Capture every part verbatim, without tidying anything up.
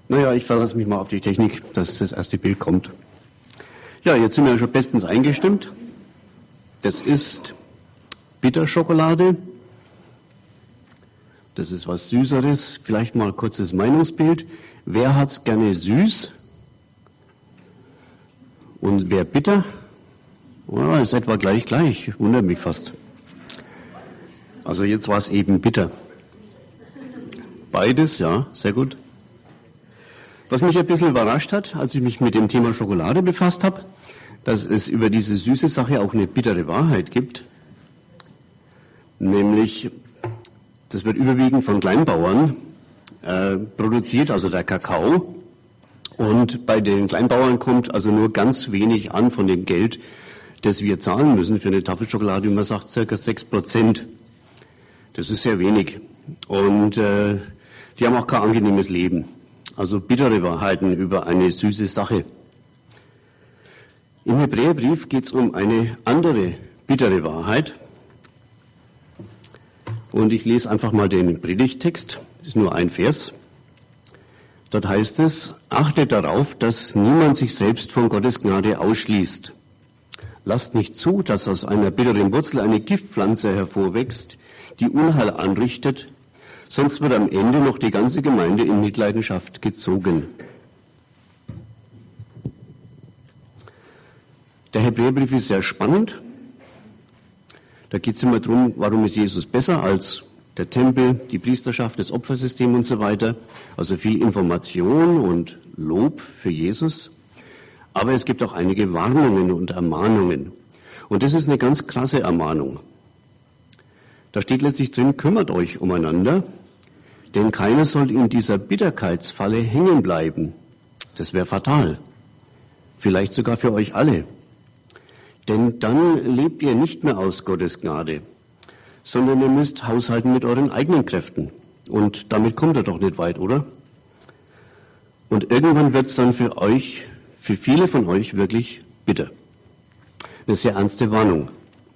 Naja, ich verlasse mich mal auf die Technik, dass das erste Bild kommt. Ja, jetzt sind wir schon bestens eingestimmt. Das ist Bitterschokolade. Das ist was Süßeres. Vielleicht mal ein kurzes Meinungsbild. Wer hat's gerne süß? Und wer bitter? Oh, ist etwa gleich gleich. Wundert mich fast. Also jetzt war es eben bitter. Beides, ja, sehr gut. Was mich ein bisschen überrascht hat, als ich mich mit dem Thema Schokolade befasst habe, dass es über diese süße Sache auch eine bittere Wahrheit gibt. Nämlich, das wird überwiegend von Kleinbauern äh, produziert, also der Kakao. Und bei den Kleinbauern kommt also nur ganz wenig an von dem Geld, das wir zahlen müssen für eine Tafel Schokolade, wie man sagt, circa sechs Prozent. Das ist sehr wenig. Und äh, die haben auch kein angenehmes Leben. Also bittere Wahrheiten über eine süße Sache. Im Hebräerbrief geht es um eine andere bittere Wahrheit. Und ich lese einfach mal den Predigttext. Das ist nur ein Vers. Dort heißt es: Achtet darauf, dass niemand sich selbst von Gottes Gnade ausschließt. Lasst nicht zu, dass aus einer bitteren Wurzel eine Giftpflanze hervorwächst, die Unheil anrichtet, sonst wird am Ende noch die ganze Gemeinde in Mitleidenschaft gezogen. Der Hebräerbrief ist sehr spannend. Da geht es immer darum, warum ist Jesus besser als der Tempel, die Priesterschaft, das Opfersystem und so weiter. Also viel Information und Lob für Jesus. Aber es gibt auch einige Warnungen und Ermahnungen. Und das ist eine ganz krasse Ermahnung. Da steht letztlich drin: Kümmert euch umeinander, denn keiner soll in dieser Bitterkeitsfalle hängen bleiben. Das wäre fatal. Vielleicht sogar für euch alle. Denn dann lebt ihr nicht mehr aus Gottes Gnade, sondern ihr müsst haushalten mit euren eigenen Kräften. Und damit kommt ihr doch nicht weit, oder? Und irgendwann wird es dann für euch, für viele von euch wirklich bitter. Eine sehr ernste Warnung.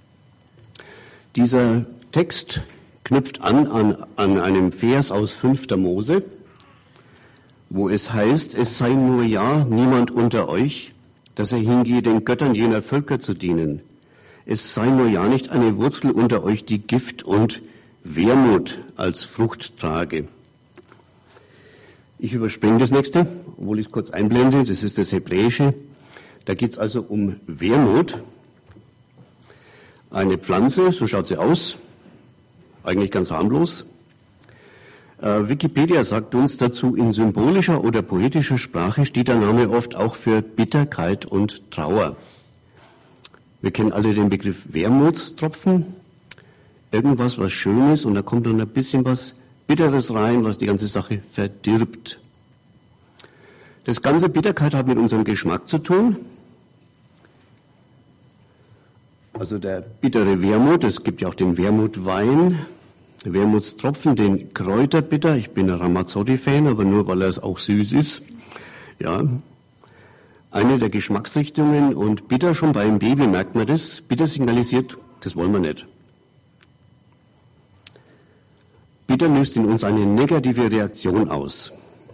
Dieser Text knüpft an, an an einem Vers aus fünfter Mose, wo es heißt: Es sei nur ja niemand unter euch, dass er hingehe, den Göttern jener Völker zu dienen. Es sei nur ja nicht eine Wurzel unter euch, die Gift und Wermut als Frucht trage. Ich überspringe das nächste, obwohl ich es kurz einblende. Das ist das Hebräische. Da geht es also um Wermut. Eine Pflanze, so schaut sie aus. Eigentlich ganz harmlos. Äh, Wikipedia sagt uns dazu, in symbolischer oder poetischer Sprache steht der Name oft auch für Bitterkeit und Trauer. Wir kennen alle den Begriff Wermutstropfen. Irgendwas, was Schönes, und da kommt dann ein bisschen was Bitteres rein, was die ganze Sache verdirbt. Das ganze Bitterkeit hat mit unserem Geschmack zu tun. Also der bittere Wermut, es gibt ja auch den Wermutwein, Wermutstropfen, den Kräuterbitter. Ich bin ein Ramazzotti-Fan, aber nur, weil er es auch süß ist. Ja, eine der Geschmacksrichtungen. Und bitter, schon beim Baby merkt man das. Bitter signalisiert, das wollen wir nicht. Bitter löst in uns eine negative Reaktion aus.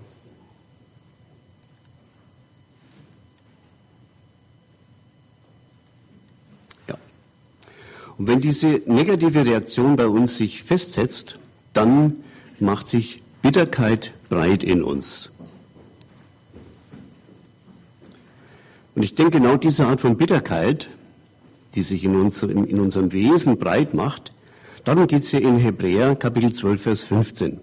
Und wenn diese negative Reaktion bei uns sich festsetzt, dann macht sich Bitterkeit breit in uns. Und ich denke, genau diese Art von Bitterkeit, die sich in, uns, in, in unserem Wesen breit macht, darum geht es hier in Hebräer Kapitel zwölf, Vers fünfzehn.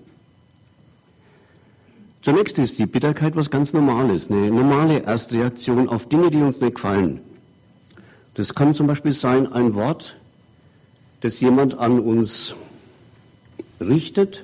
Zunächst ist die Bitterkeit was ganz Normales, eine normale Erstreaktion auf Dinge, die uns nicht gefallen. Das kann zum Beispiel sein, ein Wort, das jemand an uns richtet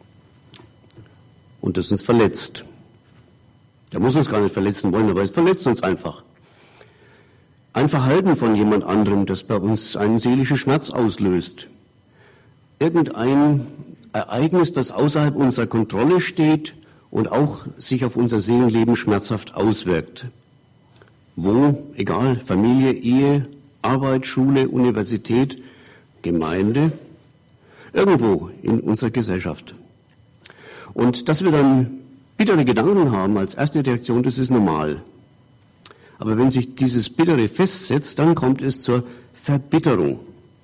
und das uns verletzt. Der muss uns gar nicht verletzen wollen, aber es verletzt uns einfach. Ein Verhalten von jemand anderem, das bei uns einen seelischen Schmerz auslöst. Irgendein Ereignis, das außerhalb unserer Kontrolle steht und auch sich auf unser Seelenleben schmerzhaft auswirkt. Wo, egal, Familie, Ehe, Arbeit, Schule, Universität, Gemeinde, irgendwo in unserer Gesellschaft. Und dass wir dann bittere Gedanken haben als erste Reaktion, das ist normal. Aber wenn sich dieses Bittere festsetzt, dann kommt es zur Verbitterung.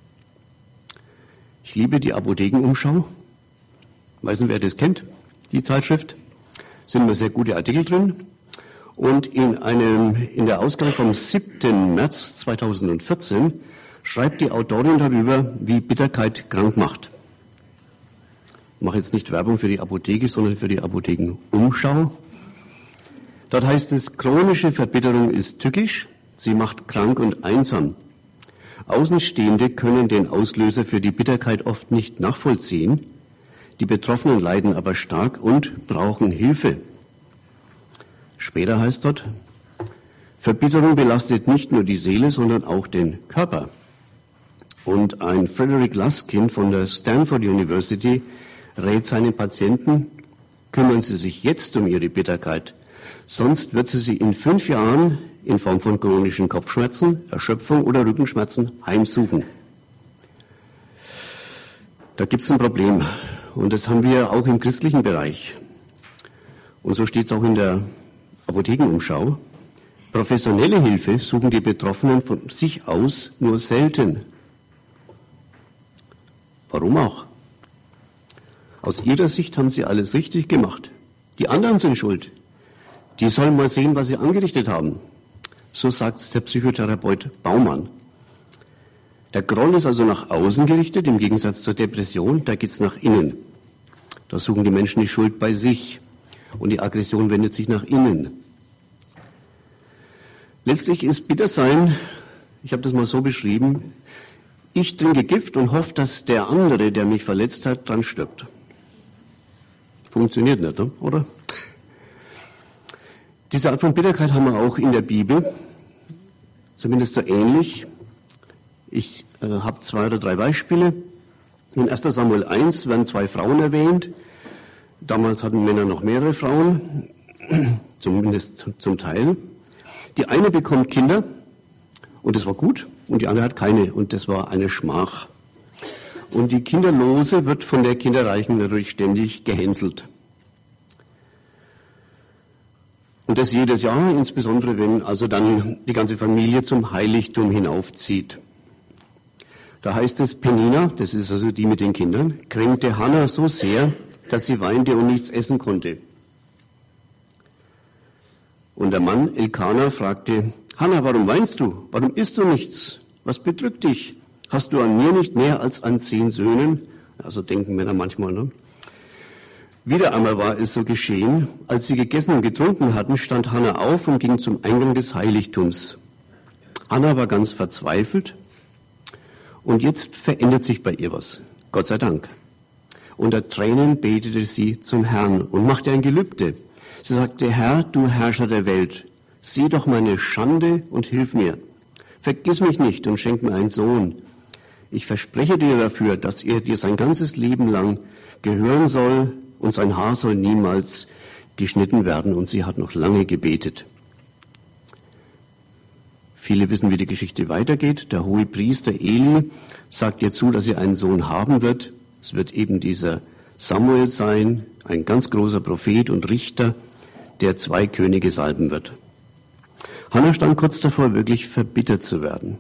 Ich liebe die Apothekenumschau. Weiß nicht, wer das kennt, die Zeitschrift. Sind mir sehr gute Artikel drin. Und in einem, in der Ausgabe vom siebten März zweitausendvierzehn schreibt die Autorin darüber, wie Bitterkeit krank macht. Ich mache jetzt nicht Werbung für die Apotheke, sondern für die Apothekenumschau. Dort heißt es, chronische Verbitterung ist tückisch, sie macht krank und einsam. Außenstehende können den Auslöser für die Bitterkeit oft nicht nachvollziehen. Die Betroffenen leiden aber stark und brauchen Hilfe. Später heißt dort, Verbitterung belastet nicht nur die Seele, sondern auch den Körper. Und ein Frederick Luskin von der Stanford University rät seinen Patienten, kümmern Sie sich jetzt um Ihre Bitterkeit, sonst wird sie Sie in fünf Jahren in Form von chronischen Kopfschmerzen, Erschöpfung oder Rückenschmerzen heimsuchen. Da gibt es ein Problem und das haben wir auch im christlichen Bereich. Und so steht es auch in der Apothekenumschau. Professionelle Hilfe suchen die Betroffenen von sich aus nur selten. Warum auch? Aus ihrer Sicht haben sie alles richtig gemacht. Die anderen sind schuld. Die sollen mal sehen, was sie angerichtet haben. So sagt der Psychotherapeut Baumann. Der Groll ist also nach außen gerichtet, im Gegensatz zur Depression, da geht es nach innen. Da suchen die Menschen die Schuld bei sich und die Aggression wendet sich nach innen. Letztlich ist Bittersein, ich habe das mal so beschrieben, ich trinke Gift und hoffe, dass der andere, der mich verletzt hat, dran stirbt. Funktioniert nicht, oder? Diese Art von Bitterkeit haben wir auch in der Bibel, zumindest so ähnlich. Ich äh, habe zwei oder drei Beispiele. In erster Samuel eins werden zwei Frauen erwähnt. Damals hatten Männer noch mehrere Frauen, zumindest zum Teil. Die eine bekommt Kinder und das war gut und die andere hat keine und das war eine Schmach. Und die Kinderlose wird von der Kinderreichen natürlich ständig gehänselt. Und das jedes Jahr, insbesondere wenn also dann die ganze Familie zum Heiligtum hinaufzieht. Da heißt es, Penina, das ist also die mit den Kindern, kränkte Hannah so sehr, dass sie weinte und nichts essen konnte. Und der Mann Elkanah fragte, Hannah, warum weinst du? Warum isst du nichts? Was bedrückt dich? Hast du an mir nicht mehr als an zehn Söhnen? Also denken Männer manchmal, ne? Wieder einmal war es so geschehen, als sie gegessen und getrunken hatten, stand Hannah auf und ging zum Eingang des Heiligtums. Hannah war ganz verzweifelt und jetzt verändert sich bei ihr was. Gott sei Dank. Unter Tränen betete sie zum Herrn und machte ein Gelübde. Sie sagte, Herr, du Herrscher der Welt, sieh doch meine Schande und hilf mir. Vergiss mich nicht und schenk mir einen Sohn. Ich verspreche dir dafür, dass er dir sein ganzes Leben lang gehören soll und sein Haar soll niemals geschnitten werden. Und sie hat noch lange gebetet. Viele wissen, wie die Geschichte weitergeht. Der hohe Priester Eli sagt ihr zu, dass sie einen Sohn haben wird. Es wird eben dieser Samuel sein, ein ganz großer Prophet und Richter, der zwei Könige salben wird. Hannah stand kurz davor, wirklich verbittert zu werden.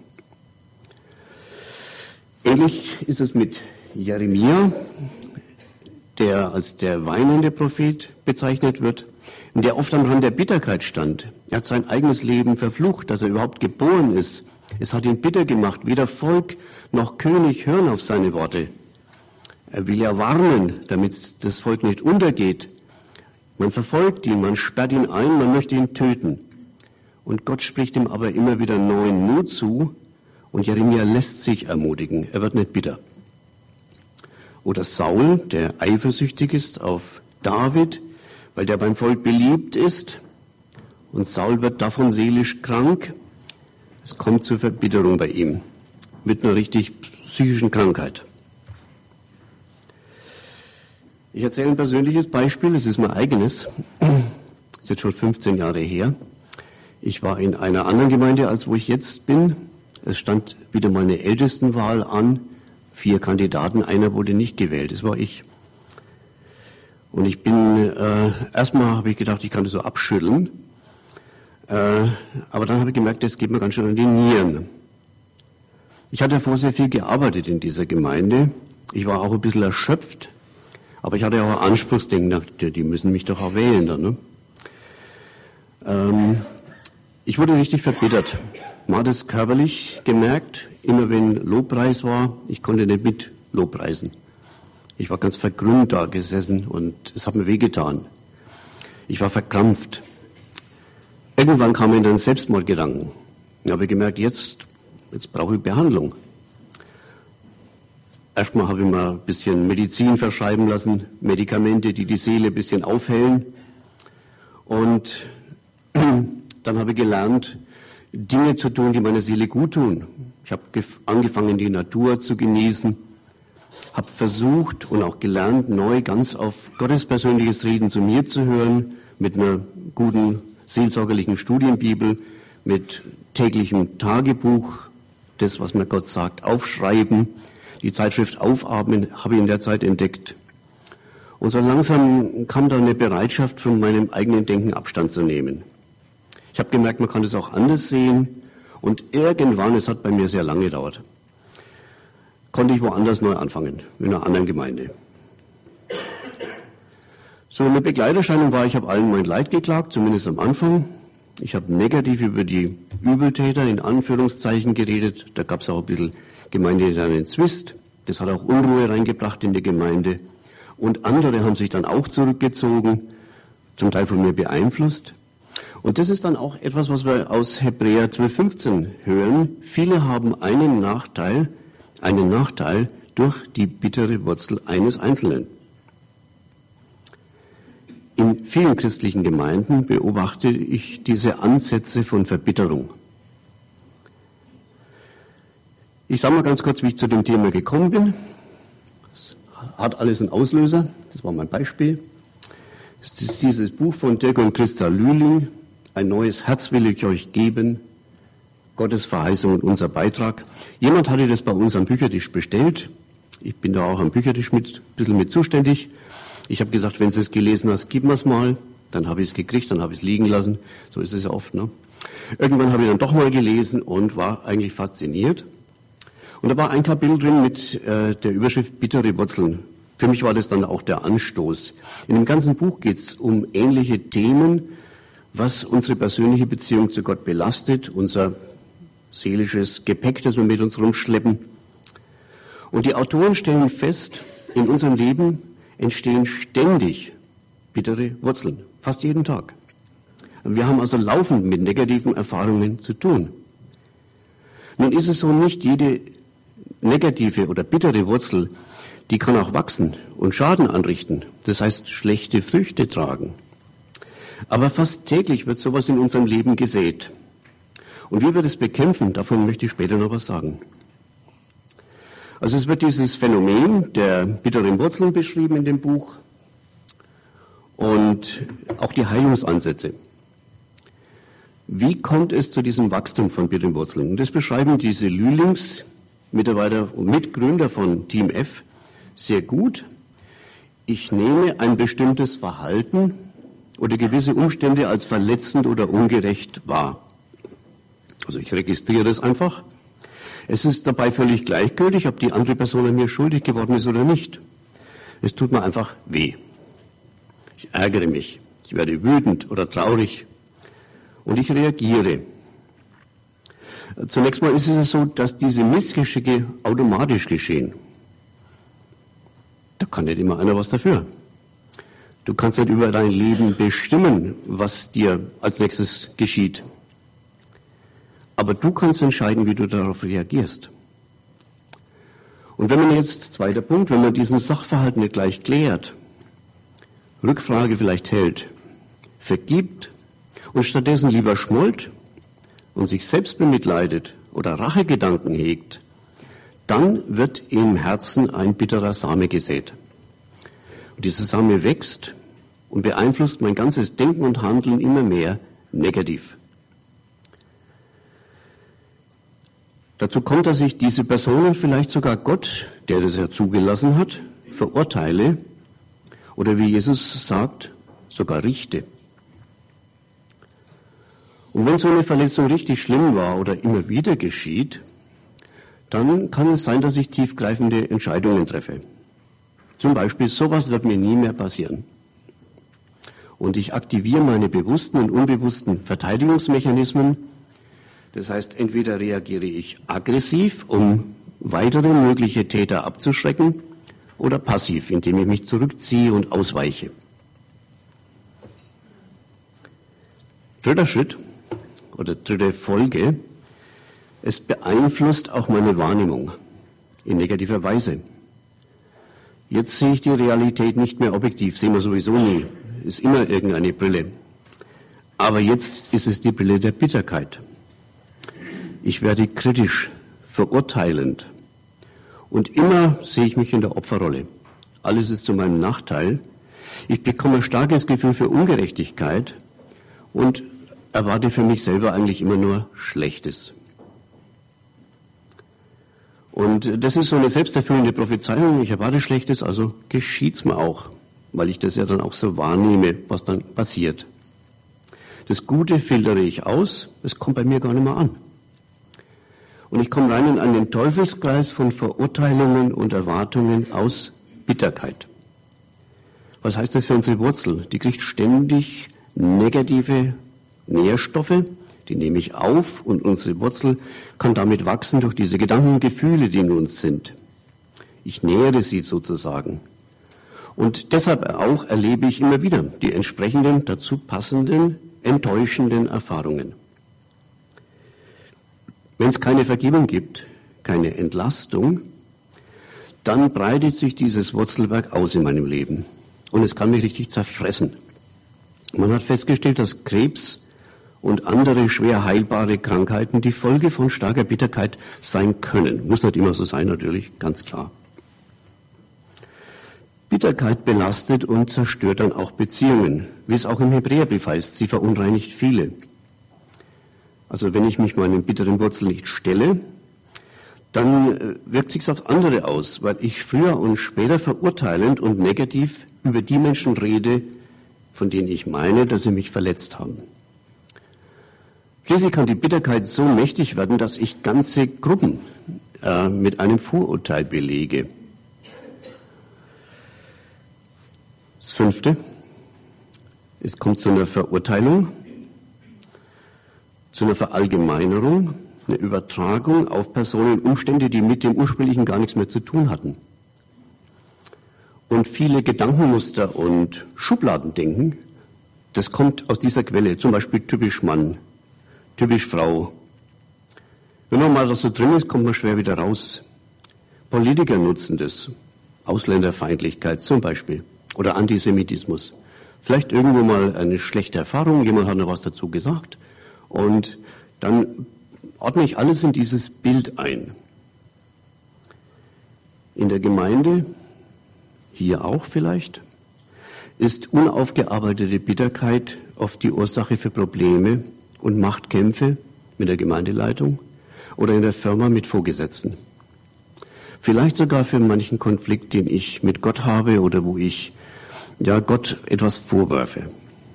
Ähnlich ist es mit Jeremia, der als der weinende Prophet bezeichnet wird, und der oft am Rand der Bitterkeit stand. Er hat sein eigenes Leben verflucht, dass er überhaupt geboren ist. Es hat ihn bitter gemacht. Weder Volk noch König hören auf seine Worte. Er will ja warnen, damit das Volk nicht untergeht. Man verfolgt ihn, man sperrt ihn ein, man möchte ihn töten. Und Gott spricht ihm aber immer wieder neuen Mut zu und Jeremia lässt sich ermutigen. Er wird nicht bitter. Oder Saul, der eifersüchtig ist auf David, weil der beim Volk beliebt ist. Und Saul wird davon seelisch krank. Es kommt zur Verbitterung bei ihm mit einer richtig psychischen Krankheit. Ich erzähle ein persönliches Beispiel, es ist mein eigenes. Das ist jetzt schon fünfzehn Jahre her. Ich war in einer anderen Gemeinde, als wo ich jetzt bin. Es stand wieder mal eine Ältestenwahl an. Vier Kandidaten, einer wurde nicht gewählt, das war ich. Und ich bin, äh, erstmal habe ich gedacht, ich kann das so abschütteln. Äh, aber dann habe ich gemerkt, das geht mir ganz schön an die Nieren. Ich hatte davor sehr viel gearbeitet in dieser Gemeinde. Ich war auch ein bisschen erschöpft. Aber ich hatte auch Anspruchsdenken, die müssen mich doch auch wählen dann. Ne? Ähm, ich wurde richtig verbittert. Man hat es körperlich gemerkt, immer wenn Lobpreis war, ich konnte nicht mit Lobpreisen. Ich war ganz verkrümmt da gesessen und es hat mir wehgetan. Ich war verkrampft. Irgendwann kam mir dann Selbstmordgedanken. Ich habe gemerkt, jetzt, jetzt brauche ich Behandlung. Erstmal habe ich mir ein bisschen Medizin verschreiben lassen, Medikamente, die die Seele ein bisschen aufhellen. Und dann habe ich gelernt, Dinge zu tun, die meiner Seele gut tun. Ich habe angefangen, die Natur zu genießen, habe versucht und auch gelernt, neu ganz auf Gottes persönliches Reden zu mir zu hören, mit einer guten seelsorgerlichen Studienbibel, mit täglichem Tagebuch, das, was mir Gott sagt, aufschreiben, die Zeitschrift Aufatmen habe ich in der Zeit entdeckt. Und so langsam kam da eine Bereitschaft, von meinem eigenen Denken Abstand zu nehmen. Ich habe gemerkt, man kann das auch anders sehen und irgendwann, es hat bei mir sehr lange gedauert, konnte ich woanders neu anfangen, in einer anderen Gemeinde. So eine Begleiterscheinung war, ich habe allen mein Leid geklagt, zumindest am Anfang. Ich habe negativ über die Übeltäter in Anführungszeichen geredet. Da gab es auch ein bisschen gemeindeinterne Zwist. Das hat auch Unruhe reingebracht in die Gemeinde. Und andere haben sich dann auch zurückgezogen, zum Teil von mir beeinflusst. Und das ist dann auch etwas, was wir aus Hebräer zwölf fünfzehn hören. Viele haben einen Nachteil, einen Nachteil durch die bittere Wurzel eines Einzelnen. In vielen christlichen Gemeinden beobachte ich diese Ansätze von Verbitterung. Ich sage mal ganz kurz, wie ich zu dem Thema gekommen bin. Es hat alles einen Auslöser, das war mein Beispiel. Es ist dieses Buch von Dirk und Christa Lühling, Ein neues Herz will ich euch geben, Gottes Verheißung und unser Beitrag. Jemand hatte das bei uns am Büchertisch bestellt. Ich bin da auch am Büchertisch mit, ein bisschen mit zuständig. Ich habe gesagt, wenn du es gelesen hast, gib mir es mal. Dann habe ich es gekriegt, dann habe ich es liegen lassen. So ist es ja oft. Ne? Irgendwann habe ich dann doch mal gelesen und war eigentlich fasziniert. Und da war ein Kapitel drin mit äh, der Überschrift Bittere Wurzeln. Für mich war das dann auch der Anstoß. In dem ganzen Buch geht es um ähnliche Themen, was unsere persönliche Beziehung zu Gott belastet, unser seelisches Gepäck, das wir mit uns rumschleppen. Und die Autoren stellen fest, in unserem Leben entstehen ständig bittere Wurzeln, fast jeden Tag. Wir haben also laufend mit negativen Erfahrungen zu tun. Nun ist es so, nicht jede negative oder bittere Wurzel, die kann auch wachsen und Schaden anrichten, das heißt schlechte Früchte tragen. Aber fast täglich wird sowas in unserem Leben gesät. Und wie wir das bekämpfen, davon möchte ich später noch was sagen. Also es wird dieses Phänomen der bitteren Wurzeln beschrieben in dem Buch und auch die Heilungsansätze. Wie kommt es zu diesem Wachstum von bitteren Wurzeln? Und das beschreiben diese Lühlings, Mitarbeiter und Mitgründer von Team F, sehr gut. Ich nehme ein bestimmtes Verhalten oder gewisse Umstände als verletzend oder ungerecht wahr. Also ich registriere das einfach. Es ist dabei völlig gleichgültig, ob die andere Person an mir schuldig geworden ist oder nicht. Es tut mir einfach weh. Ich ärgere mich, ich werde wütend oder traurig und ich reagiere. Zunächst mal ist es so, dass diese Missgeschicke automatisch geschehen. Da kann nicht immer einer was dafür. Du kannst nicht über dein Leben bestimmen, was dir als nächstes geschieht. Aber du kannst entscheiden, wie du darauf reagierst. Und wenn man jetzt, zweiter Punkt, wenn man diesen Sachverhalt nicht gleich klärt, Rückfrage vielleicht hält, vergibt und stattdessen lieber schmollt und sich selbst bemitleidet oder Rachegedanken hegt, dann wird im Herzen ein bitterer Same gesät. Und dieser Same wächst und beeinflusst mein ganzes Denken und Handeln immer mehr negativ. Dazu kommt, dass ich diese Personen, vielleicht sogar Gott, der das ja zugelassen hat, verurteile Oder wie Jesus sagt, sogar richte. Und wenn so eine Verletzung richtig schlimm war oder immer wieder geschieht, dann kann es sein, dass ich tiefgreifende Entscheidungen treffe. Zum Beispiel, sowas wird mir nie mehr passieren. Und ich aktiviere meine bewussten und unbewussten Verteidigungsmechanismen. Das heißt, entweder reagiere ich aggressiv, um weitere mögliche Täter abzuschrecken, oder passiv, indem ich mich zurückziehe und ausweiche. Dritter Schritt oder dritte Folge: Es beeinflusst auch meine Wahrnehmung in negativer Weise. Jetzt sehe ich die Realität nicht mehr objektiv, sehen wir sowieso nie. Ist immer irgendeine Brille. Aber jetzt ist es die Brille der Bitterkeit. Ich werde kritisch, verurteilend. Und immer sehe ich mich in der Opferrolle. Alles ist zu meinem Nachteil. Ich bekomme ein starkes Gefühl für Ungerechtigkeit und erwarte für mich selber eigentlich immer nur Schlechtes. Und das ist so eine selbsterfüllende Prophezeiung. Ich erwarte Schlechtes, also geschieht's mir auch, weil ich das ja dann auch so wahrnehme, was dann passiert. Das Gute filtere ich aus, es kommt bei mir gar nicht mehr an. Und ich komme rein in einen Teufelskreis von Verurteilungen und Erwartungen aus Bitterkeit. Was heißt das für unsere Wurzel? Die kriegt ständig negative Nährstoffe, die nehme ich auf und unsere Wurzel kann damit wachsen durch diese Gedanken und Gefühle, die in uns sind. Ich nähere sie sozusagen. Und deshalb auch erlebe ich immer wieder die entsprechenden, dazu passenden, enttäuschenden Erfahrungen. Wenn es keine Vergebung gibt, keine Entlastung, dann breitet sich dieses Wurzelwerk aus in meinem Leben. Und es kann mich richtig zerfressen. Man hat festgestellt, dass Krebs und andere schwer heilbare Krankheiten die Folge von starker Bitterkeit sein können. Muss nicht immer so sein, natürlich, ganz klar. Bitterkeit belastet und zerstört dann auch Beziehungen, wie es auch im Hebräerbrief heißt, sie verunreinigt viele. Also wenn ich mich meinen bitteren Wurzeln nicht stelle, dann wirkt sich's auf andere aus, weil ich früher und später verurteilend und negativ über die Menschen rede, von denen ich meine, dass sie mich verletzt haben. Schließlich kann die Bitterkeit so mächtig werden, dass ich ganze Gruppen äh, mit einem Vorurteil belege. Das Fünfte, es kommt zu einer Verurteilung, zu einer Verallgemeinerung, eine Übertragung auf Personen und Umstände, die mit dem Ursprünglichen gar nichts mehr zu tun hatten. Und viele Gedankenmuster und Schubladendenken, das kommt aus dieser Quelle, zum Beispiel typisch Mann, typisch Frau. Wenn man mal da so drin ist, kommt man schwer wieder raus. Politiker nutzen das, Ausländerfeindlichkeit zum Beispiel oder Antisemitismus. Vielleicht irgendwo mal eine schlechte Erfahrung, jemand hat noch was dazu gesagt und dann ordne ich alles in dieses Bild ein. In der Gemeinde, hier auch vielleicht, ist unaufgearbeitete Bitterkeit oft die Ursache für Probleme und Machtkämpfe mit der Gemeindeleitung oder in der Firma mit Vorgesetzten. Vielleicht sogar für manchen Konflikt, den ich mit Gott habe oder wo ich ja Gott etwas vorwerfe.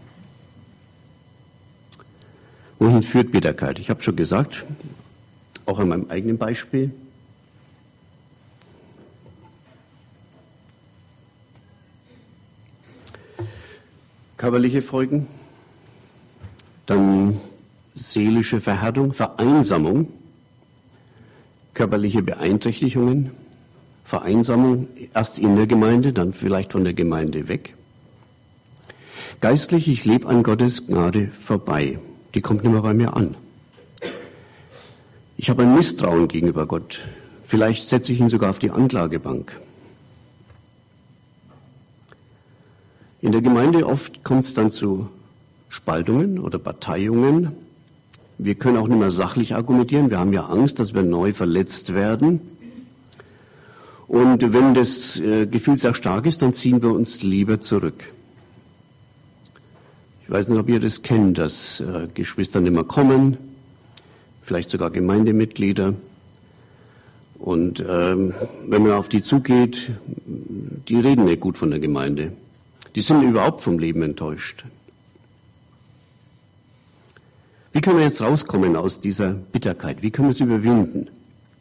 Wohin führt Bitterkeit? Ich habe schon gesagt, auch an meinem eigenen Beispiel. Körperliche Folgen, dann seelische Verhärtung, Vereinsamung, körperliche Beeinträchtigungen, Vereinsamung erst in der Gemeinde, dann vielleicht von der Gemeinde weg. Geistlich, ich lebe an Gottes Gnade vorbei. Die kommt nicht mehr bei mir an. Ich habe ein Misstrauen gegenüber Gott. Vielleicht setze ich ihn sogar auf die Anklagebank. In der Gemeinde oft kommt es dann zu Spaltungen oder Parteiungen. Wir können auch nicht mehr sachlich argumentieren. Wir haben ja Angst, dass wir neu verletzt werden. Und wenn das äh, Gefühl sehr stark ist, dann ziehen wir uns lieber zurück. Ich weiß nicht, ob ihr das kennt, dass äh, Geschwister nicht mehr kommen, vielleicht sogar Gemeindemitglieder. Und ähm, wenn man auf die zugeht, die reden nicht gut von der Gemeinde. Die sind überhaupt vom Leben enttäuscht. Wie können wir jetzt rauskommen aus dieser Bitterkeit? Wie können wir es überwinden?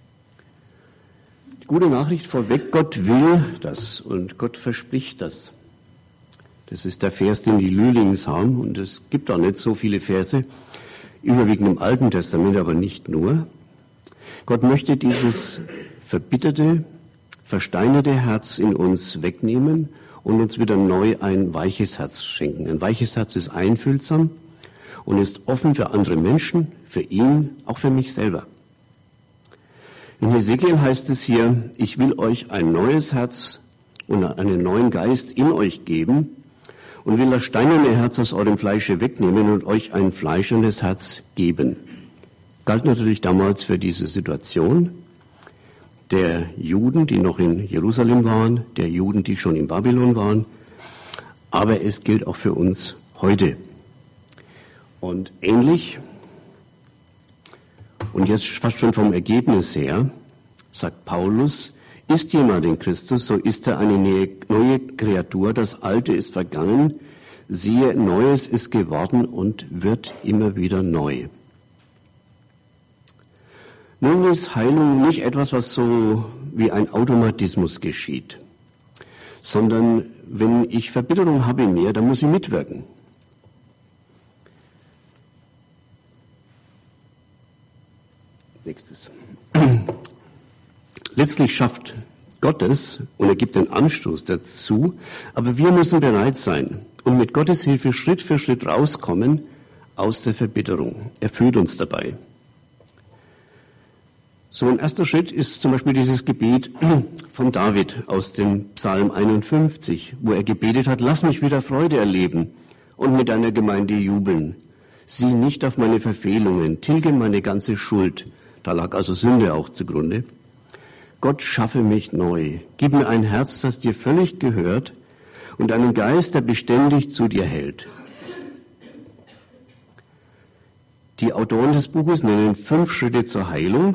Die gute Nachricht vorweg, Gott will das und Gott verspricht das. Das ist der Vers, den die Lühlings haben, und es gibt auch nicht so viele Verse, überwiegend im Alten Testament, aber nicht nur. Gott möchte dieses verbitterte, versteinerte Herz in uns wegnehmen und uns wieder neu ein weiches Herz schenken. Ein weiches Herz ist einfühlsam und ist offen für andere Menschen, für ihn, auch für mich selber. In Hesekiel heißt es hier, ich will euch ein neues Herz und einen neuen Geist in euch geben und will das steinerne Herz aus eurem Fleische wegnehmen und euch ein fleischernes Herz geben. Galt natürlich damals für diese Situation der Juden, die noch in Jerusalem waren, der Juden, die schon in Babylon waren, aber es gilt auch für uns heute. Und ähnlich, und jetzt fast schon vom Ergebnis her, sagt Paulus, ist jemand in Christus, so ist er eine neue Kreatur, das Alte ist vergangen, siehe, Neues ist geworden und wird immer wieder neu. Nun ist Heilung nicht etwas, was so wie ein Automatismus geschieht, sondern wenn ich Verbitterung habe in mir, dann muss ich mitwirken. Nächstes. Letztlich schafft Gott es und er gibt den Anstoß dazu, aber wir müssen bereit sein und mit Gottes Hilfe Schritt für Schritt rauskommen aus der Verbitterung. Er führt uns dabei. So ein erster Schritt ist zum Beispiel dieses Gebet von David aus dem Psalm einundfünfzig, wo er gebetet hat, lass mich wieder Freude erleben und mit deiner Gemeinde jubeln. Sieh nicht auf meine Verfehlungen, tilge meine ganze Schuld. Da lag also Sünde auch zugrunde. Gott, schaffe mich neu. Gib mir ein Herz, das dir völlig gehört und einen Geist, der beständig zu dir hält. Die Autoren des Buches nennen fünf Schritte zur Heilung.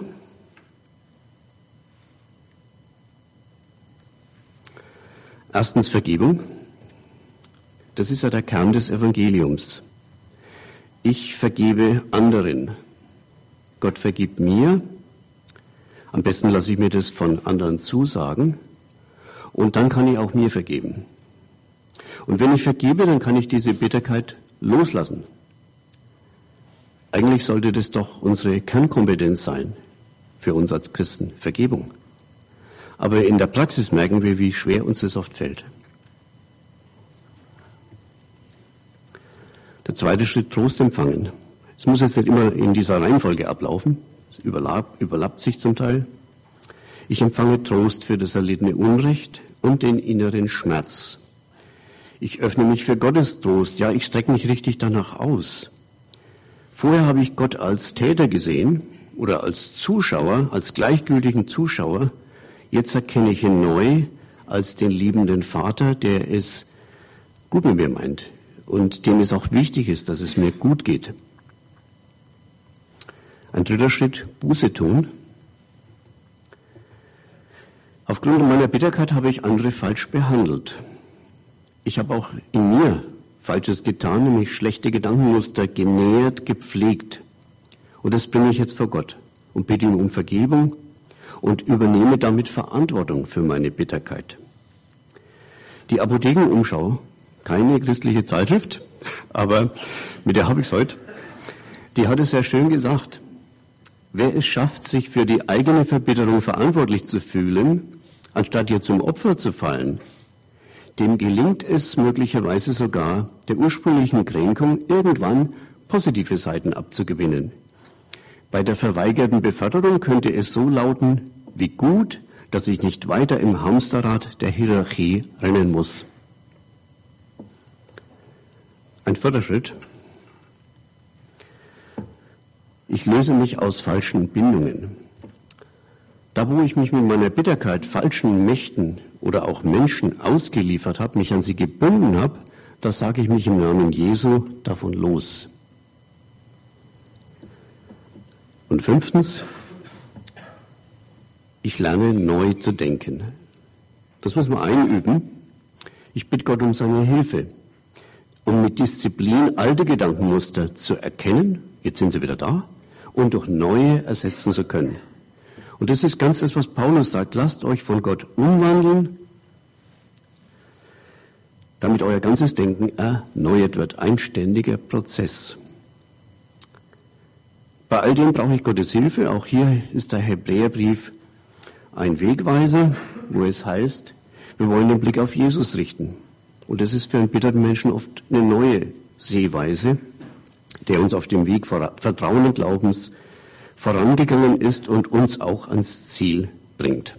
Erstens Vergebung. Das ist ja der Kern des Evangeliums. Ich vergebe anderen. Gott vergibt mir. Am besten lasse ich mir das von anderen zusagen. Und dann kann ich auch mir vergeben. Und wenn ich vergebe, dann kann ich diese Bitterkeit loslassen. Eigentlich sollte das doch unsere Kernkompetenz sein für uns als Christen, Vergebung. Aber in der Praxis merken wir, wie schwer uns das oft fällt. Der zweite Schritt, Trost empfangen. Es muss jetzt nicht immer in dieser Reihenfolge ablaufen. Es überlappt, überlappt sich zum Teil. Ich empfange Trost für das erlittene Unrecht und den inneren Schmerz. Ich öffne mich für Gottes Trost. Ja, ich strecke mich richtig danach aus. Vorher habe ich Gott als Täter gesehen oder als Zuschauer, als gleichgültigen Zuschauer. Jetzt erkenne ich ihn neu als den liebenden Vater, der es gut mit mir meint und dem es auch wichtig ist, dass es mir gut geht. Ein dritter Schritt, Buße tun. Aufgrund meiner Bitterkeit habe ich andere falsch behandelt. Ich habe auch in mir Falsches getan, nämlich schlechte Gedankenmuster genährt, gepflegt. Und das bringe ich jetzt vor Gott und bitte ihn um Vergebung und übernehme damit Verantwortung für meine Bitterkeit. Die Apothekenumschau, keine christliche Zeitschrift, aber mit der habe ich es heute, die hat es sehr schön gesagt. Wer es schafft, sich für die eigene Verbitterung verantwortlich zu fühlen, anstatt ihr zum Opfer zu fallen, dem gelingt es möglicherweise sogar, der ursprünglichen Kränkung irgendwann positive Seiten abzugewinnen. Bei der verweigerten Beförderung könnte es so lauten, wie gut, dass ich nicht weiter im Hamsterrad der Hierarchie rennen muss. Ein vierter Schritt. Ich löse mich aus falschen Bindungen. Da, wo ich mich mit meiner Bitterkeit falschen Mächten oder auch Menschen ausgeliefert habe, mich an sie gebunden habe, da sage ich mich im Namen Jesu davon los. Und fünftens, ich lerne neu zu denken. Das muss man einüben. Ich bitte Gott um seine Hilfe, um mit Disziplin alte Gedankenmuster zu erkennen, jetzt sind sie wieder da, und durch neue ersetzen zu können. Und das ist ganz das, was Paulus sagt, lasst euch von Gott umwandeln, damit euer ganzes Denken erneuert wird, ein ständiger Prozess. Bei all dem brauche ich Gottes Hilfe. Auch hier ist der Hebräerbrief ein Wegweiser, wo es heißt, wir wollen den Blick auf Jesus richten. Und das ist für einen bitterten Menschen oft eine neue Sehweise, der uns auf dem Weg Vertrauen und Glaubens vorangegangen ist und uns auch ans Ziel bringt.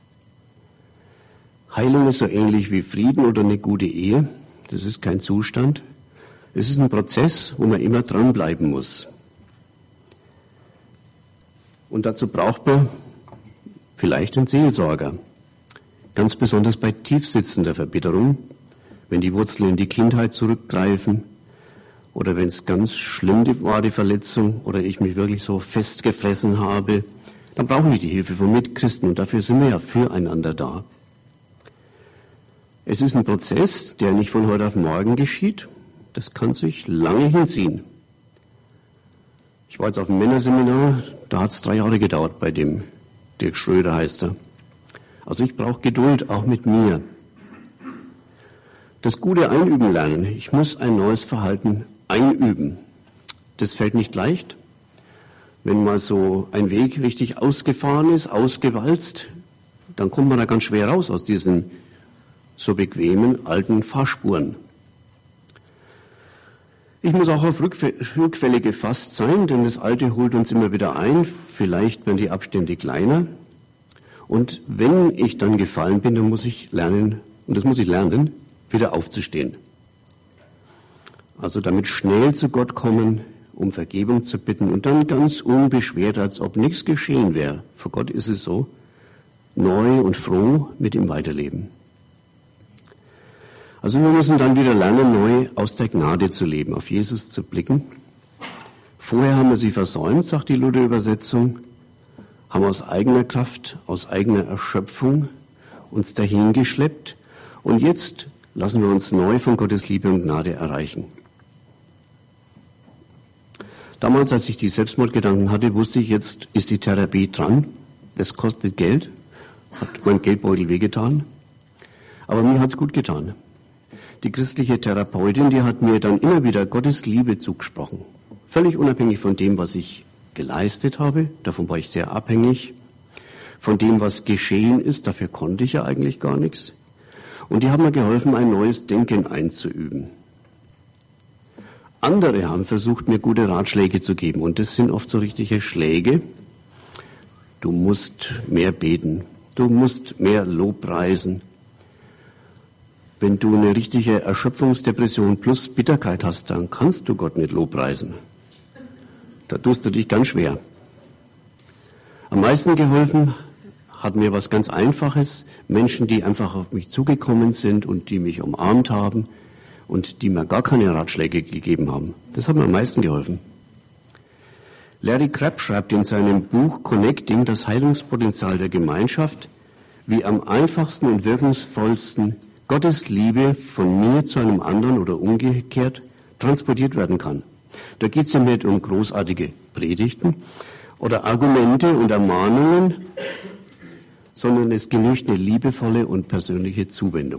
Heilung ist so ähnlich wie Frieden oder eine gute Ehe. Das ist kein Zustand. Es ist ein Prozess, wo man immer dranbleiben muss. Und dazu braucht man vielleicht einen Seelsorger. Ganz besonders bei tiefsitzender Verbitterung, wenn die Wurzeln in die Kindheit zurückgreifen oder wenn es ganz schlimm war, die Verletzung, oder ich mich wirklich so festgefressen habe, dann brauche ich die Hilfe von Mitchristen und dafür sind wir ja füreinander da. Es ist ein Prozess, der nicht von heute auf morgen geschieht. Das kann sich lange hinziehen. Ich war jetzt auf dem Männerseminar, da hat es drei Jahre gedauert bei dem, Dirk Schröder heißt er. Also ich brauche Geduld, auch mit mir. Das gute Einüben lernen. Ich muss ein neues Verhalten einüben. Das fällt nicht leicht. Wenn mal so ein Weg richtig ausgefahren ist, ausgewalzt, dann kommt man da ganz schwer raus aus diesen so bequemen alten Fahrspuren. Ich muss auch auf Rückfälle gefasst sein, denn das Alte holt uns immer wieder ein. Vielleicht werden die Abstände kleiner. Und wenn ich dann gefallen bin, dann muss ich lernen, und das muss ich lernen, wieder aufzustehen. Also damit schnell zu Gott kommen, um Vergebung zu bitten und dann ganz unbeschwert, als ob nichts geschehen wäre. Vor Gott ist es so, neu und froh mit ihm weiterleben. Also wir müssen dann wieder lernen, neu aus der Gnade zu leben, auf Jesus zu blicken. Vorher haben wir sie versäumt, sagt die Luther-Übersetzung, haben aus eigener Kraft, aus eigener Erschöpfung uns dahingeschleppt und jetzt lassen wir uns neu von Gottes Liebe und Gnade erreichen. Damals, als ich die Selbstmordgedanken hatte, wusste ich, jetzt ist die Therapie dran. Das kostet Geld, hat mein Geldbeutel wehgetan, aber mir hat's gut getan. Die christliche Therapeutin, die hat mir dann immer wieder Gottes Liebe zugesprochen. Völlig unabhängig von dem, was ich geleistet habe, davon war ich sehr abhängig. Von dem, was geschehen ist, dafür konnte ich ja eigentlich gar nichts. Und die haben mir geholfen, ein neues Denken einzuüben. Andere haben versucht, mir gute Ratschläge zu geben. Und das sind oft so richtige Schläge. Du musst mehr beten. Du musst mehr Lobpreisen. Wenn du eine richtige Erschöpfungsdepression plus Bitterkeit hast, dann kannst du Gott nicht lobpreisen. Da tust du dich ganz schwer. Am meisten geholfen hat mir was ganz Einfaches. Menschen, die einfach auf mich zugekommen sind und die mich umarmt haben und die mir gar keine Ratschläge gegeben haben. Das hat mir am meisten geholfen. Larry Crabb schreibt in seinem Buch Connecting, das Heilungspotenzial der Gemeinschaft, wie am einfachsten und wirkungsvollsten Gottes Liebe von mir zu einem anderen oder umgekehrt transportiert werden kann. Da geht es ja nicht um großartige Predigten oder Argumente und Ermahnungen, sondern es genügt eine liebevolle und persönliche Zuwendung.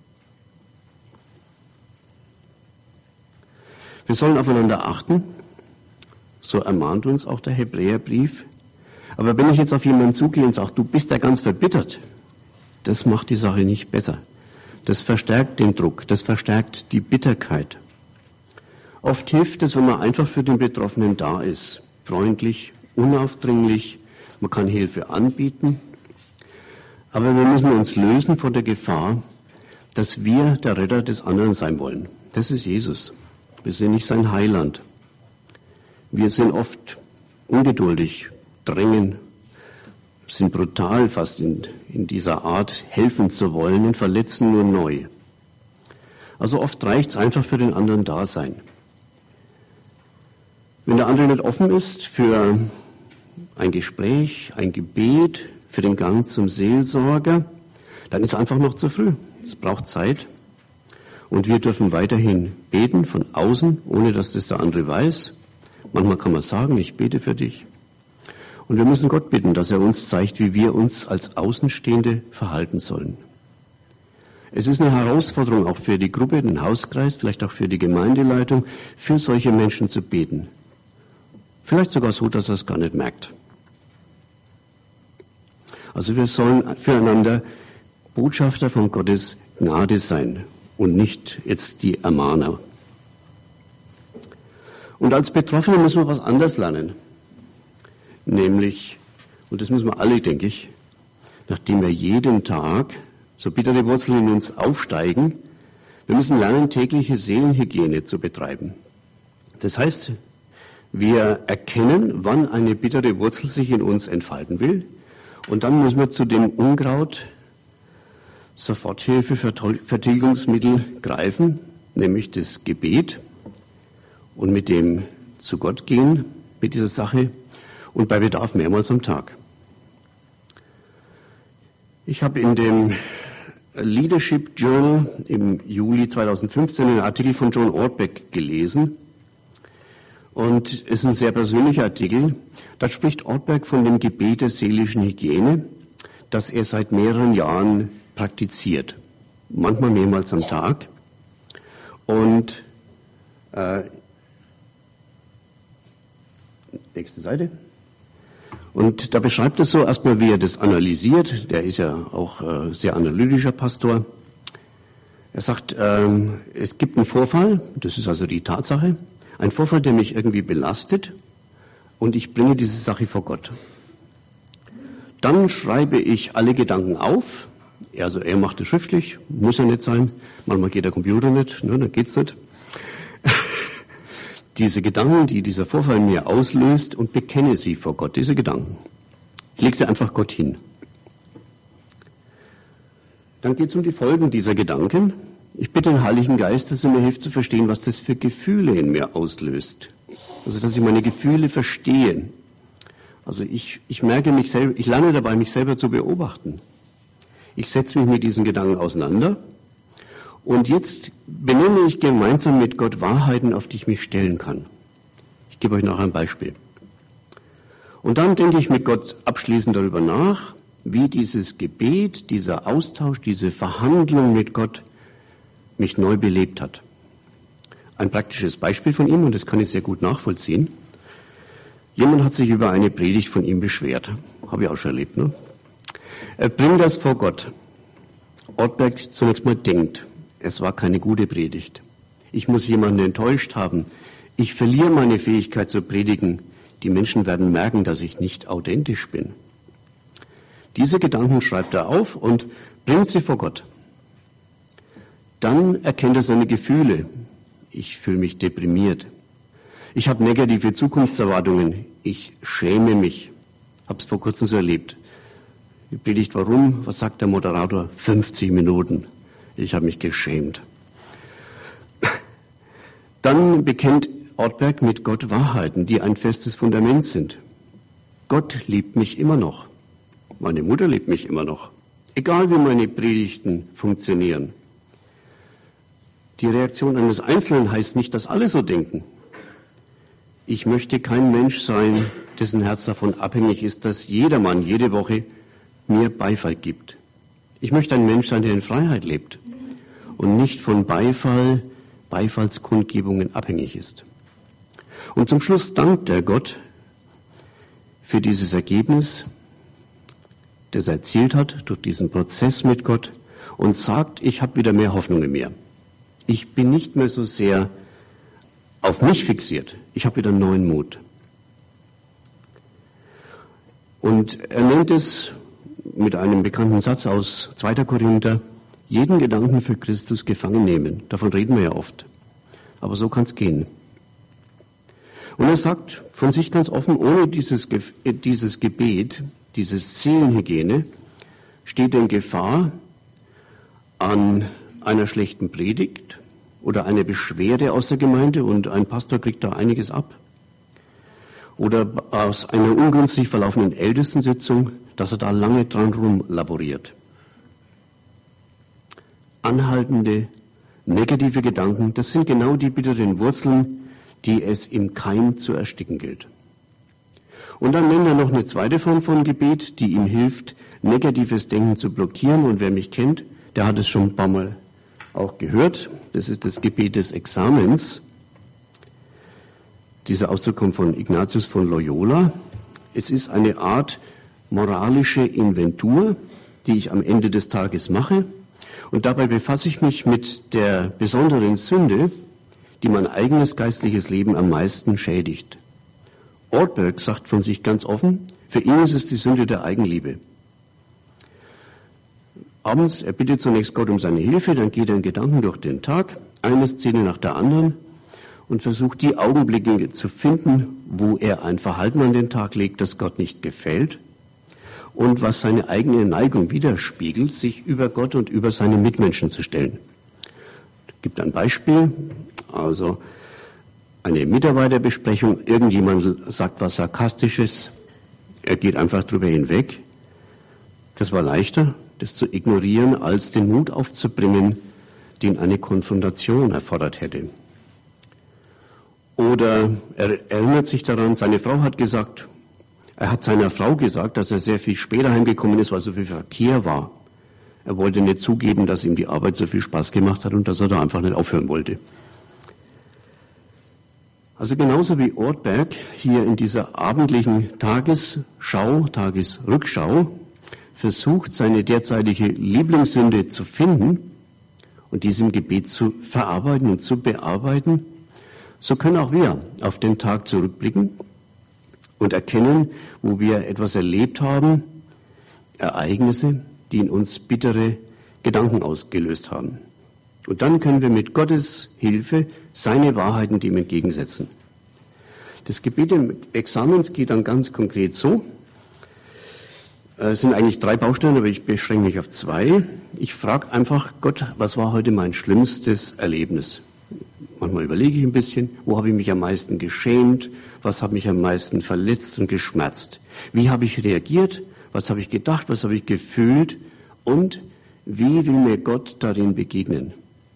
Wir sollen aufeinander achten, so ermahnt uns auch der Hebräerbrief. Aber wenn ich jetzt auf jemanden zugehe und sage, du bist ja ganz verbittert, das macht die Sache nicht besser. Das verstärkt den Druck, das verstärkt die Bitterkeit. Oft hilft es, wenn man einfach für den Betroffenen da ist, freundlich, unaufdringlich, man kann Hilfe anbieten, aber wir müssen uns lösen von der Gefahr, dass wir der Retter des anderen sein wollen. Das ist Jesus. Wir sind nicht sein Heiland. Wir sind oft ungeduldig, drängen, sind brutal fast in, in dieser Art, helfen zu wollen und verletzen nur neu. Also oft reicht es einfach für den anderen da sein. Wenn der andere nicht offen ist für ein Gespräch, ein Gebet, für den Gang zum Seelsorger, dann ist es einfach noch zu früh. Es braucht Zeit. Und wir dürfen weiterhin beten von außen, ohne dass das der andere weiß. Manchmal kann man sagen, ich bete für dich. Und wir müssen Gott bitten, dass er uns zeigt, wie wir uns als Außenstehende verhalten sollen. Es ist eine Herausforderung auch für die Gruppe, den Hauskreis, vielleicht auch für die Gemeindeleitung, für solche Menschen zu beten. Vielleicht sogar so, dass er es gar nicht merkt. Also wir sollen füreinander Botschafter von Gottes Gnade sein und nicht jetzt die Ermahner. Und als Betroffene müssen wir was anderes lernen. Nämlich, und das müssen wir alle, denke ich, nachdem wir jeden Tag so bittere Wurzeln in uns aufsteigen, wir müssen lernen, tägliche Seelenhygiene zu betreiben. Das heißt, wir erkennen, wann eine bittere Wurzel sich in uns entfalten will, und dann müssen wir zu dem Unkraut Soforthilfe, Vertilgungsmittel greifen, nämlich das Gebet, und mit dem zu Gott gehen, mit dieser Sache, und bei Bedarf mehrmals am Tag. Ich habe in dem Leadership Journal im Juli zweitausendfünfzehn einen Artikel von John Ortberg gelesen. Und es ist ein sehr persönlicher Artikel. Da spricht Ortberg von dem Gebet der seelischen Hygiene, das er seit mehreren Jahren praktiziert. Manchmal mehrmals am Tag. Und äh, nächste Seite. Und da beschreibt er so erstmal, wie er das analysiert. Der ist ja auch äh, sehr analytischer Pastor. Er sagt, ähm, es gibt einen Vorfall, das ist also die Tatsache, ein Vorfall, der mich irgendwie belastet, und ich bringe diese Sache vor Gott. Dann schreibe ich alle Gedanken auf. Also er macht es schriftlich, muss ja nicht sein. Manchmal geht der Computer nicht, ne, dann geht's nicht. Diese Gedanken, die dieser Vorfall in mir auslöst, und bekenne sie vor Gott, diese Gedanken. Ich lege sie einfach Gott hin. Dann geht es um die Folgen dieser Gedanken. Ich bitte den Heiligen Geist, dass er mir hilft zu verstehen, was das für Gefühle in mir auslöst. Also, dass ich meine Gefühle verstehe. Also ich, ich merke mich selber, ich lerne dabei, mich selber zu beobachten. Ich setze mich mit diesen Gedanken auseinander. Und jetzt benenne ich gemeinsam mit Gott Wahrheiten, auf die ich mich stellen kann. Ich gebe euch noch ein Beispiel. Und dann denke ich mit Gott abschließend darüber nach, wie dieses Gebet, dieser Austausch, diese Verhandlung mit Gott mich neu belebt hat. Ein praktisches Beispiel von ihm, und das kann ich sehr gut nachvollziehen. Jemand hat sich über eine Predigt von ihm beschwert. Habe ich auch schon erlebt, ne? Er bringt das vor Gott. Ortberg zunächst mal denkt, es war keine gute Predigt. Ich muss jemanden enttäuscht haben. Ich verliere meine Fähigkeit zu predigen. Die Menschen werden merken, dass ich nicht authentisch bin. Diese Gedanken schreibt er auf und bringt sie vor Gott. Dann erkennt er seine Gefühle. Ich fühle mich deprimiert. Ich habe negative Zukunftserwartungen. Ich schäme mich. Habe es vor kurzem so erlebt. Die Predigt, warum? Was sagt der Moderator? fünfzig Minuten. Ich habe mich geschämt. Dann bekennt Ortberg mit Gott Wahrheiten, die ein festes Fundament sind. Gott liebt mich immer noch. Meine Mutter liebt mich immer noch. Egal wie meine Predigten funktionieren. Die Reaktion eines Einzelnen heißt nicht, dass alle so denken. Ich möchte kein Mensch sein, dessen Herz davon abhängig ist, dass jedermann jede Woche mir Beifall gibt. Ich möchte ein Mensch sein, der in Freiheit lebt und nicht von Beifall, Beifallskundgebungen abhängig ist. Und zum Schluss dankt er Gott für dieses Ergebnis, das er erzielt hat durch diesen Prozess mit Gott, und sagt, ich habe wieder mehr Hoffnung in mir. Ich bin nicht mehr so sehr auf mich fixiert. Ich habe wieder neuen Mut. Und er nennt es mit einem bekannten Satz aus zweiter Korinther, jeden Gedanken für Christus gefangen nehmen. Davon reden wir ja oft. Aber so kann es gehen. Und er sagt von sich ganz offen, ohne dieses, dieses Gebet, diese Seelenhygiene, steht in Gefahr, an einer schlechten Predigt oder einer Beschwerde aus der Gemeinde, und ein Pastor kriegt da einiges ab, oder aus einer ungünstig verlaufenden Ältestensitzung, dass er da lange dran rumlaboriert. Anhaltende Negative Gedanken, das sind genau die bitteren Wurzeln, die es im Keim zu ersticken gilt. Und dann nennt er noch eine zweite Form von Gebet, die ihm hilft, negatives Denken zu blockieren. Und wer mich kennt, der hat es schon ein paar Mal auch gehört. Das ist das Gebet des Examens. Dieser Ausdruck kommt von Ignatius von Loyola. Es ist eine Art moralische Inventur, die ich am Ende des Tages mache. Und dabei befasse ich mich mit der besonderen Sünde, die mein eigenes geistliches Leben am meisten schädigt. Ortberg sagt von sich ganz offen, für ihn ist es die Sünde der Eigenliebe. Abends, er bittet zunächst Gott um seine Hilfe, dann geht er in Gedanken durch den Tag, eine Szene nach der anderen, und versucht die Augenblicke zu finden, wo er ein Verhalten an den Tag legt, das Gott nicht gefällt und was seine eigene Neigung widerspiegelt, sich über Gott und über seine Mitmenschen zu stellen. Es gibt ein Beispiel, also eine Mitarbeiterbesprechung, irgendjemand sagt was Sarkastisches, er geht einfach drüber hinweg. Das war leichter, das zu ignorieren, als den Mut aufzubringen, den eine Konfrontation erfordert hätte. Oder er erinnert sich daran, seine Frau hat gesagt, er hat seiner Frau gesagt, dass er sehr viel später heimgekommen ist, weil so viel Verkehr war. Er wollte nicht zugeben, dass ihm die Arbeit so viel Spaß gemacht hat und dass er da einfach nicht aufhören wollte. Also genauso wie Ortberg hier in dieser abendlichen Tagesschau, Tagesrückschau versucht, seine derzeitige Lieblingssünde zu finden und diese im Gebet zu verarbeiten und zu bearbeiten, so können auch wir auf den Tag zurückblicken und erkennen, wo wir etwas erlebt haben, Ereignisse, die in uns bittere Gedanken ausgelöst haben. Und dann können wir mit Gottes Hilfe seine Wahrheiten dem entgegensetzen. Das Gebet des Examens geht dann ganz konkret so. Es sind eigentlich drei Bausteine, aber ich beschränke mich auf zwei. Ich frage einfach Gott, was war heute mein schlimmstes Erlebnis? Manchmal überlege ich ein bisschen, wo habe ich mich am meisten geschämt, was hat mich am meisten verletzt und geschmerzt? Wie habe ich reagiert? Was habe ich gedacht? Was habe ich gefühlt? Und wie will mir Gott darin begegnen?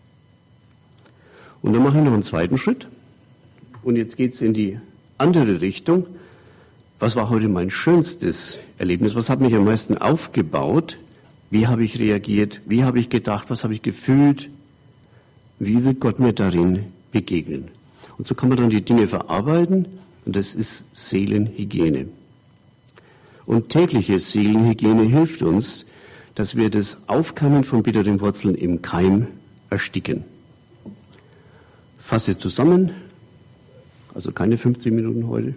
Und dann mache ich noch einen zweiten Schritt. Und jetzt geht es in die andere Richtung. Was war heute mein schönstes Erlebnis? Was hat mich am meisten aufgebaut? Wie habe ich reagiert? Wie habe ich gedacht? Was habe ich gefühlt? Wie will Gott mir darin begegnen? Und so kann man dann die Dinge verarbeiten. Und das ist Seelenhygiene. Und tägliche Seelenhygiene hilft uns, dass wir das Aufkeimen von bitteren Wurzeln im Keim ersticken. Fasse zusammen, also keine fünfzehn Minuten heute.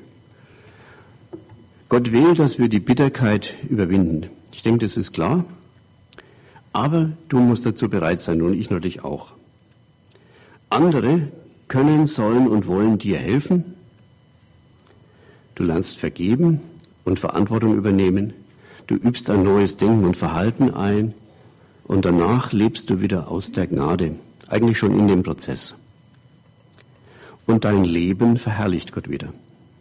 Gott will, dass wir die Bitterkeit überwinden. Ich denke, das ist klar. Aber du musst dazu bereit sein und ich natürlich auch. Andere können, sollen und wollen dir helfen. Du lernst vergeben und Verantwortung übernehmen. Du übst ein neues Denken und Verhalten ein. Und danach lebst du wieder aus der Gnade. Eigentlich schon in dem Prozess. Und dein Leben verherrlicht Gott wieder.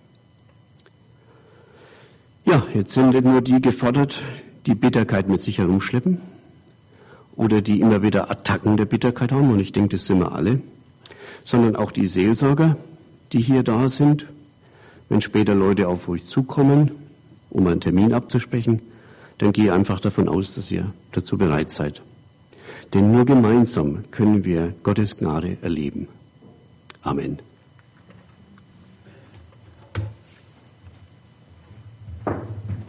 Ja, jetzt sind nicht nur die gefordert, die Bitterkeit mit sich herumschleppen oder die immer wieder Attacken der Bitterkeit haben, und ich denke, das sind wir alle, sondern auch die Seelsorger, die hier da sind, wenn später Leute auf euch zukommen, um einen Termin abzusprechen, dann gehe einfach davon aus, dass ihr dazu bereit seid. Denn nur gemeinsam können wir Gottes Gnade erleben. Amen.